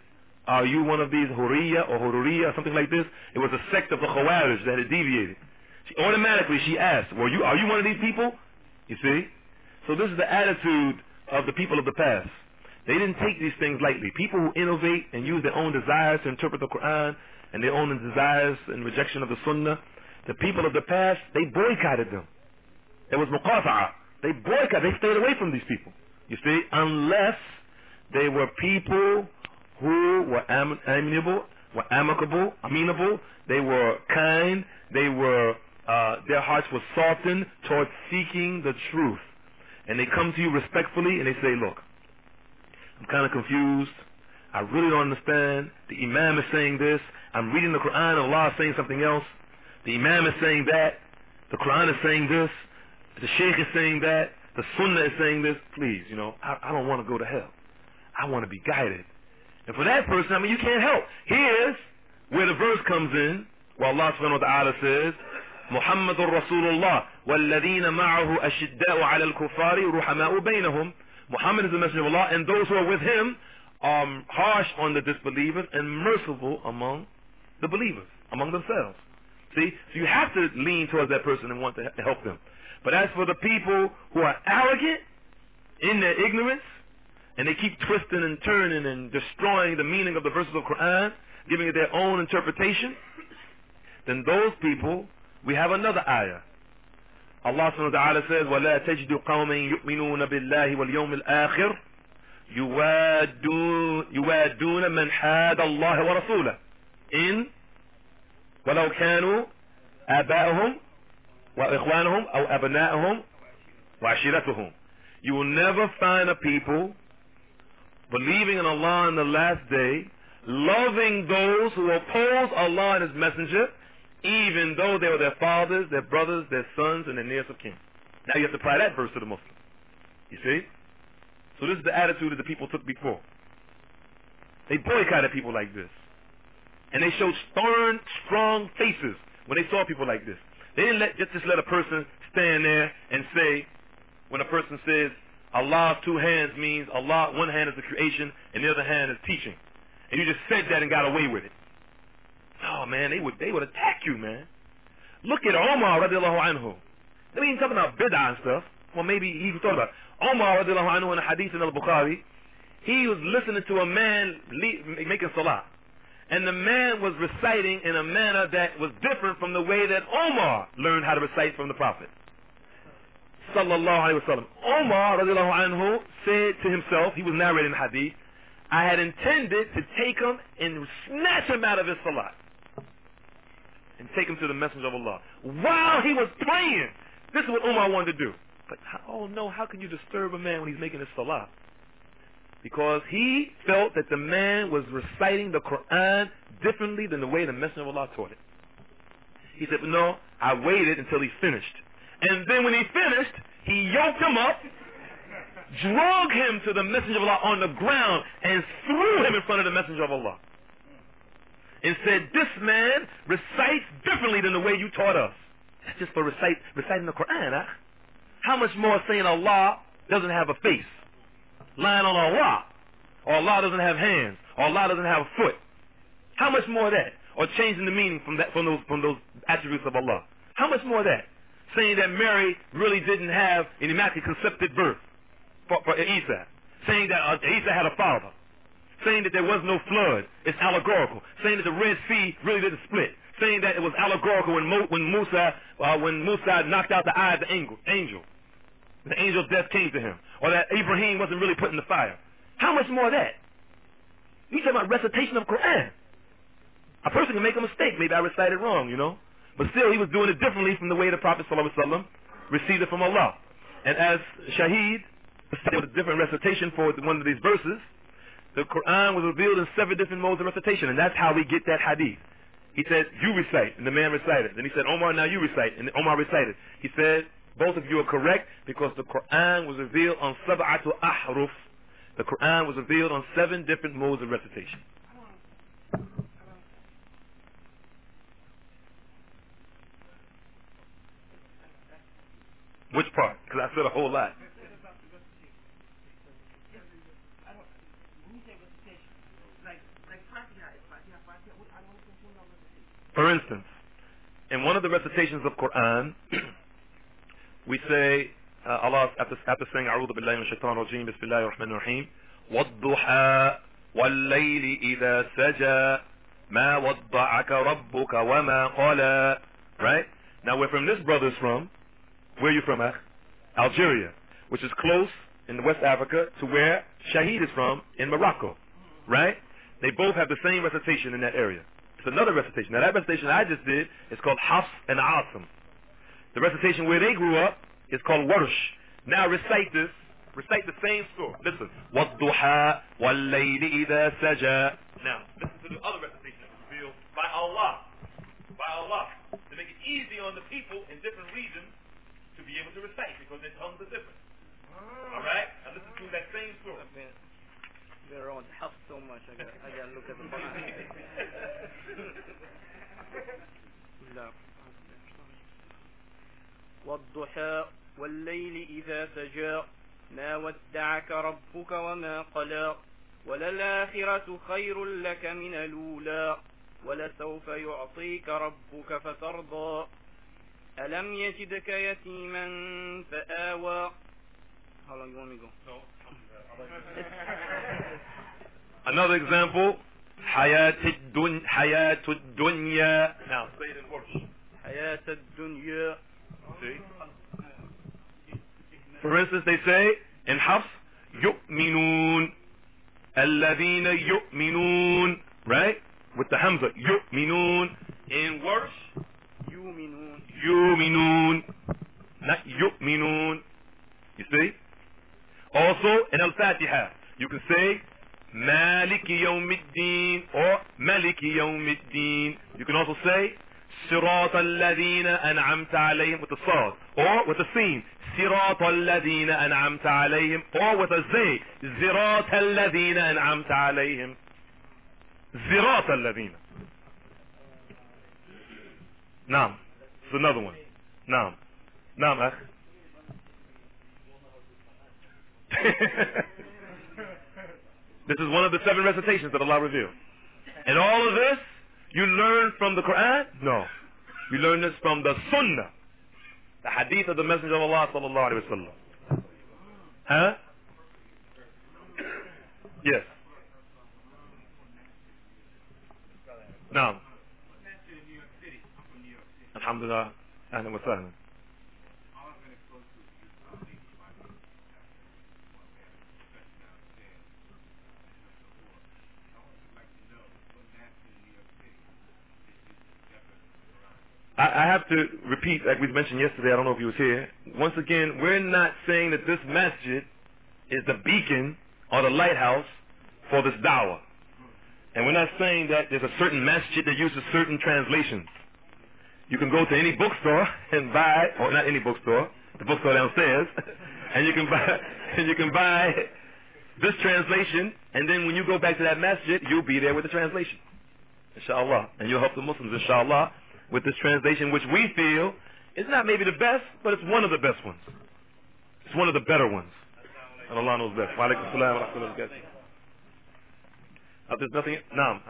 are you one of these Hurriya or Hurriya or something like this? It was a sect of the Khawarij that had deviated. She, automatically she asked, were you, are you one of these people? You see? So this is the attitude of the people of the past. They didn't take these things lightly. People who innovate and use their own desires to interpret the Quran and their own desires and rejection of the Sunnah, the people of the past, they boycotted them. It was muqata'a. They boycotted, they stayed away from these people. You see, unless they were people who were am amiable, were amicable, amenable, they were kind, they were, uh, their hearts were softened towards seeking the truth. And they come to you respectfully and they say, look, I'm kind of confused. I really don't understand. The Imam is saying this. I'm reading the Quran and Allah is saying something else. The Imam is saying that. The Quran is saying this. The Sheikh is saying that. The Sunnah is saying this. Please, you know, I, I don't want to go to hell. I want to be guided. And for that person, I mean, you can't help. Here's where the verse comes in, where Allah subhanahu wa ta'ala says, Muhammadur Rasulullah, وَالَّذِينَ مَعَهُ أَشِدَّاءُ عَلَى الْكُفَّارِ رُحَمَاءُ بَيْنَهُم. Muhammad is the messenger of Allah, and those who are with him are harsh on the disbelievers and merciful among the believers, among themselves. See? So you have to lean towards that person and want to help them. But as for the people who are arrogant in their ignorance, and they keep twisting and turning and destroying the meaning of the verses of the Quran, giving it their own interpretation, then those people, we have another ayah. Allah subhanahu wa ta'ala says, وَلَا تَجْدُ قَوْمًا يُؤْمِنُونَ بِاللَّهِ وَالْيَوْمِ الْآخِرِ يُوَادُونَ يُوَادُونَ مَنْ حَادَ اللَّهَ وَرَسُولَهُ إِن وَلَوْ كَانُوا آبَاءَهُمْ وَإِخْوَانَهُمْ أَوْ أَبْنَاءَهُمْ وَعَشِيرَتُهُمْ. You will never find a people believing in Allah on the last day, loving those who oppose Allah and His Messenger, even though they were their fathers, their brothers, their sons, and their nearest of kin. Now you have to apply that verse to the Muslim. You see? So this is the attitude that the people took before. They boycotted people like this. And they showed stern, strong faces when they saw people like this. They didn't let, just, just let a person stand there and say, when a person says, Allah's two hands means Allah, one hand is the creation and the other hand is teaching. And you just said that and got away with it. Oh man, they would they would attack you, man. Look at Omar radiallahu anhu. They ain't talking about bid'ah and stuff. Well, maybe he was talking about Omar radiallahu anhu in a hadith in al-Bukhari. He was listening to a man le making salah. And the man was reciting in a manner that was different from the way that Omar learned how to recite from the Prophet. Sallallahu alayhi wa sallam. Omar radiallahu anhu said to himself, he was narrating the hadith, I had intended to take him and snatch him out of his salah and take him to the Messenger of Allah while he was praying. This is what Umar wanted to do. But, oh no, how can you disturb a man when he's making his salah? Because he felt that the man was reciting the Quran differently than the way the Messenger of Allah taught it. He said, no, I waited until he finished. And then when he finished, he yoked him up, drug him to the Messenger of Allah on the ground, and threw him in front of the Messenger of Allah. And said, this man recites differently than the way you taught us. That's just for recite, reciting the Quran, huh? How much more saying Allah doesn't have a face? Lying on Allah. Or Allah doesn't have hands. Or Allah doesn't have a foot. How much more of that? Or changing the meaning from that, from those, from those attributes of Allah. How much more of that? Saying that Mary really didn't have an immaculate concepted birth for, for Isa. Saying that uh, Isa had a father. Saying that there was no flood. It's allegorical. Saying that the Red Sea really didn't split. Saying that it was allegorical when, Mo, when Musa uh, when Musa knocked out the eye of the angel. angel. The angel of death came to him. Or that Ibrahim wasn't really put in the fire. How much more of that? You talking about recitation of Quran. A person can make a mistake. Maybe I recited wrong, you know. But still, he was doing it differently from the way the Prophet ﷺ received it from Allah. And as Shaheed with a different recitation for one of these verses, the Quran was revealed in seven different modes of recitation, and that's how we get that hadith. He said, you recite, and the man recited. Then he said, Omar, now you recite, and Omar recited. He said, both of you are correct, because the Quran was revealed on sab'atu ahruf. The Quran was revealed on seven different modes of recitation. Which part? Because I said a whole lot. Like, like For instance, in one of the recitations of Quran, we say, uh, Allah, after, after saying, A'udhu billahi min shaitan rajim, Bismillahir Rahmanir Rahim, وَالضُّحَى وَاللَّيْلِ إِذَا سَجَى مَا وَضَّعَكَ رَبُّكَ وَمَا قَلَى. Right? Now, where from this brother is from, where are you from, Akh? Algeria, which is close in West Africa to where Shahid is from in Morocco. Right? They both have the same recitation in that area. It's another recitation. Now, that recitation I just did is called Hafs and Asim. The recitation where they grew up is called Warsh. Now recite this. Recite the same story. Listen. وَالضُّحَى وَاللَّيْلِ إِذَا سَجَى. Now, listen to the other recitation that was revealed by Allah. By Allah. To make it easy on the people in different regions to be able to recite because their tongues are different. Ah. Alright? Now listen to that same story. They're on help so much. I got I got to look at the Quran. No. والضحى والليل إذا سجى ما ودعك ربك وما قلى وللآخرة خير لك من الأولى ولسوف يعطيك ربك فترضى ألم يجدك يتيما فآوى. How long you want me to go? No. Another example, حياة الدنيا حياة الدنيا. Now say it in Warsh. حياة الدنيا. See? For instance, they say in Hafs, يؤمنون الذين يؤمنون, right? With the Hamza, يؤمنون. In Warsh, يؤمنون. يؤمنون, not يؤمنون. You see? Also in Al-Fatiha, you can say مالك يوم الدين or مالك يوم الدين. You can also say صراط الذين أنعمت عليهم with a صاد or with a sin. صراط الذين أنعمت عليهم or with a زي. صراط الذين أنعمت عليهم. صراط الذين. نعم. It's another one. نعم. نعم أخ. This is one of the seven recitations that Allah revealed. And all of this, you learn from the Quran? No. You learn this from the Sunnah. The hadith of the Messenger of Allah sallallahu alayhi wa sallam. Huh? Yes. Naam. Alhamdulillah. Ahlan wa sahlan. I have to repeat, like we mentioned yesterday, I don't know if you was here. Once again, we're not saying that this masjid is the beacon or the lighthouse for this da'wah. And we're not saying that there's a certain masjid that uses certain translations. You can go to any bookstore and buy, or not any bookstore, the bookstore downstairs, and you can buy, and you can buy this translation, and then when you go back to that masjid, you'll be there with the translation. Inshallah. And you'll help the Muslims, inshallah, with this translation, which we feel is not maybe the best, but it's one of the best ones. It's one of the better ones. And Allah knows best. Wa alaikum salam wa rahmatullahi wa barakatuh. Uh, there's nothing. Naam.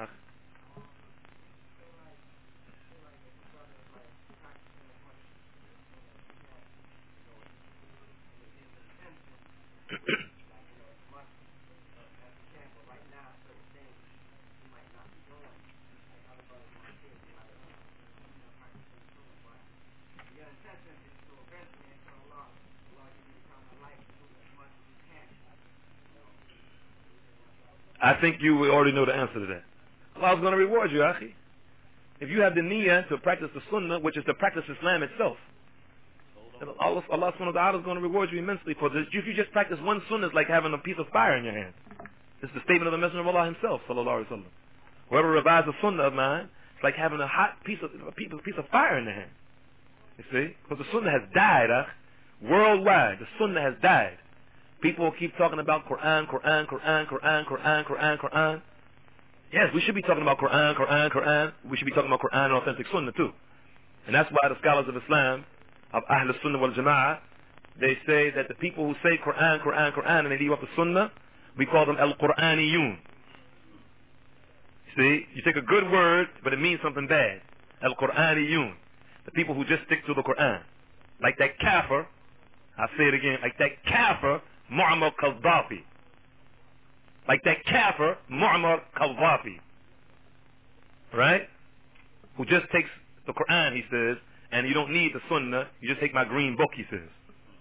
I think you already know the answer to that. Allah's going to reward you, akhi. If you have the niyyah to practice the sunnah, which is to practice Islam itself, Allah, Allah subhanahu wa ta'ala is going to reward you immensely. Because if you just practice one sunnah, it's like having a piece of fire in your hand. This is the statement of the Messenger of Allah himself, sallallahu alaihi wasallam. Whoever revives a sunnah of mine, it's like having a hot piece of, a piece of fire in the hand. You see? Because the sunnah has died, akh. Worldwide, the sunnah has died. People keep talking about Quran, Quran, Quran, Quran, Quran, Quran, Quran. Yes, we should be talking about Quran, Quran, Quran. We should be talking about Quran and authentic Sunnah too. And that's why the scholars of Islam, of Ahl Sunnah wal Jama'ah, they say that the people who say Quran, Quran, Quran, and they leave off the Sunnah, we call them Al-Quraniyun. See, you take a good word, but it means something bad. Al-Qur'aniyun. The people who just stick to the Quran. Like that kafir, I say it again, like that kafir, Muammar Gaddafi. Like that kafir, Muammar Gaddafi. Right? Who just takes the Quran, he says, and you don't need the Sunnah, you just take my green book, he says.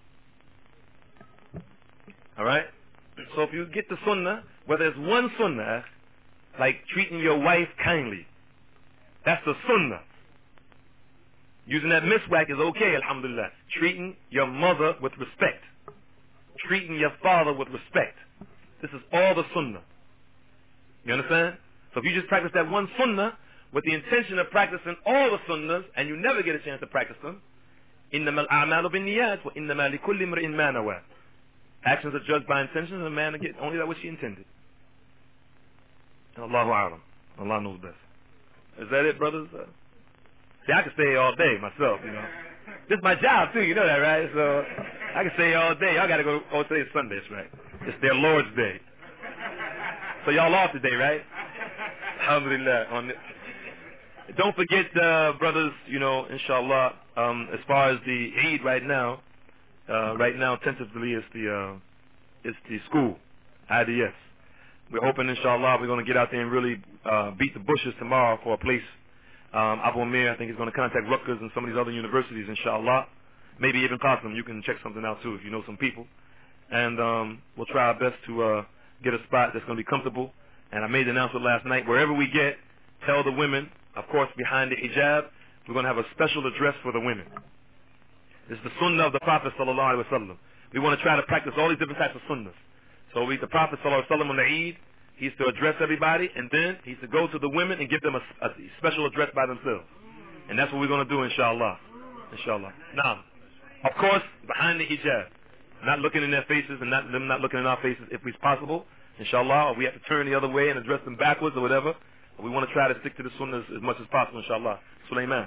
Alright? So if you get the Sunnah, whether it's one Sunnah, like treating your wife kindly, that's the Sunnah. Using that miswak is okay, alhamdulillah. Treating your mother with respect. Treating your father with respect. This is all the Sunnah. You understand? So if you just practice that one Sunnah with the intention of practicing all the Sunnahs and you never get a chance to practice them, إِنَّمَا الْأَعْمَالُ بِالنِّيَّاتِ وَإِنَّمَا لِكُلِّ امْرِئٍ مَا نَوَىٰ. Actions are judged by intention, and a man will get only that which he intended. And Allahu A'lam. Allah knows best. Is that it, brothers? Uh, see, I can stay here all day myself, you know. This is my job, too, you know that, right? So, I can stay here all day. Y'all got to go, oh, today's Sunday, that's right. It's their Lord's Day. So y'all off today, right? Alhamdulillah. On the, don't forget, uh, brothers, you know, inshallah, um, as far as the Eid right now, uh, right now, tentatively, it's the, uh, it's the school, I D S. We're hoping, inshallah, we're going to get out there and really uh, beat the bushes tomorrow for a place. Um, Abu Amir, I think, is going to contact Rutgers and some of these other universities, inshallah. Maybe even Qasim. You can check something out, too, if you know some people. And um, we'll try our best to uh, get a spot that's going to be comfortable. And I made the announcement last night, wherever we get, tell the women, of course, behind the hijab, we're going to have a special address for the women. This is the sunnah of the Prophet, sallallahu alaihi wasallam. We want to try to practice all these different types of sunnahs. So we, the Prophet, sallallahu alaihi wasallam, on the Eid, he used to address everybody, and then he used to go to the women and give them a, a special address by themselves. And that's what we're going to do, inshallah. Inshallah. Now, of course, behind the hijab. Not looking in their faces and not them not looking in our faces if it's possible. Inshallah, or we have to turn the other way and address them backwards or whatever. But we want to try to stick to the sunnah as much as possible, inshallah. Sulaiman.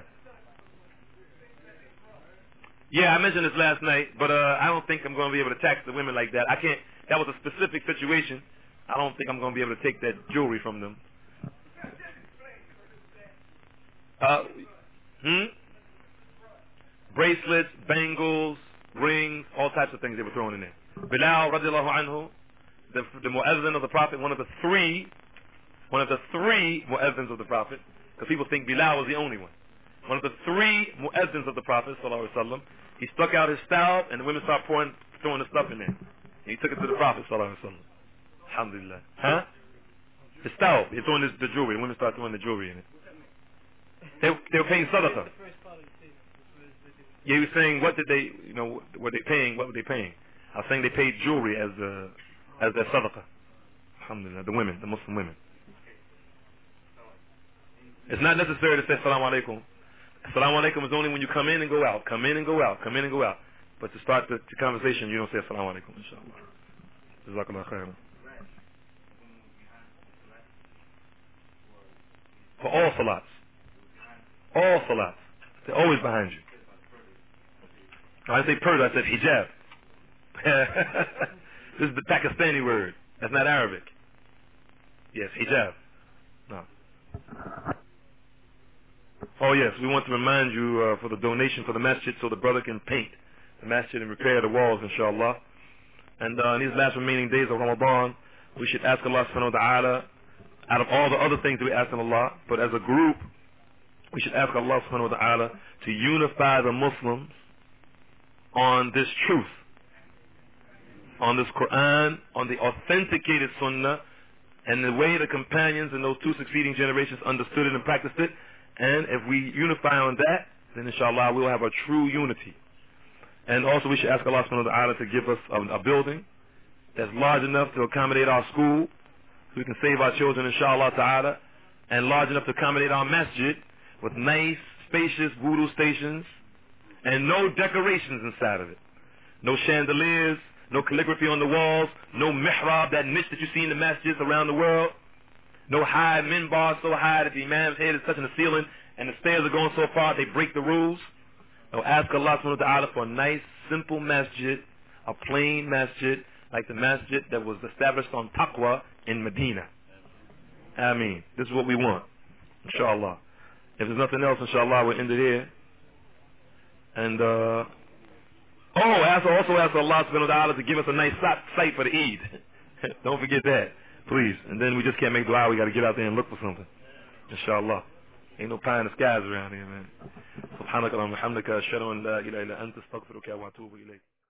Yeah, I mentioned this last night, but uh, I don't think I'm going to be able to tax the women like that. I can't. That was a specific situation. I don't think I'm going to be able to take that jewelry from them. Uh, hmm? Bracelets, bangles, rings, all types of things they were throwing in there. Bilal, radiallahu anhu, the, the muezzin of the Prophet, one of the three, one of the three muezzins of the Prophet, because people think Bilal was the only one. One of the three muezzins of the Prophet, sallallahu alaihi wasallam, he stuck out his style, and the women started pouring, throwing the stuff in there. And he took it to the Prophet, sallallahu alaihi wasallam. Alhamdulillah. Huh? His style. He's throwing this, the jewelry. The women started throwing the jewelry in it. They, they were paying sadaqah. Yeah, he was saying, what did they, you know, were they paying? What were they paying? I was saying they paid jewelry as a, as their sadaqah. Alhamdulillah, the women, the Muslim women. It's not necessary to say Assalamu alaikum. Assalamu alaikum is only when you come in and go out. Come in and go out. Come in and go out. But to start the, the conversation, you don't say Assalamu alaikum, inshallah. Jazakallah khairan. For all salats. All salats. They're always behind you. I didn't say purdah, I said hijab. This is the Pakistani word. That's not Arabic. Yes, hijab. No. Oh yes, we want to remind you uh, for the donation for the masjid so the brother can paint the masjid and repair the walls, inshallah. And uh, in these last remaining days of Ramadan, we should ask Allah subhanahu wa ta'ala, out of all the other things that we ask in Allah, but as a group, we should ask Allah subhanahu wa ta'ala to unify the Muslims on this truth, on this Quran, on the authenticated Sunnah, and the way the companions and those two succeeding generations understood it and practiced it. And if we unify on that, then inshallah we'll have a true unity. And also we should ask Allah subhanahu wa ta'ala to give us a, a building that's large enough to accommodate our school, so we can save our children, inshallah ta'ala, and large enough to accommodate our masjid with nice, spacious wudu stations, and no decorations inside of it. No chandeliers, no calligraphy on the walls, no mihrab, that niche that you see in the masjids around the world. No high minbar so high that the imam's head is touching the ceiling and the stairs are going so far they break the rules. No, ask Allah subhanahu wa ta'ala for a nice, simple masjid, a plain masjid, like the masjid that was established on Taqwa in Medina. Ameen. This is what we want, inshallah. If there's nothing else, inshallah, we'll end it here. And, uh, oh, ask, also ask Allah subhanahu wa ta'ala to give us a nice site for the Eid. Don't forget that, please. And then we just can't make dua. We got to get out there and look for something. Inshallah. Ain't no pie in the skies around here, man. سبحانك اللهم وبحمدك أشهد أن لا إله إلا أنت أستغفرك وأتوب إليك.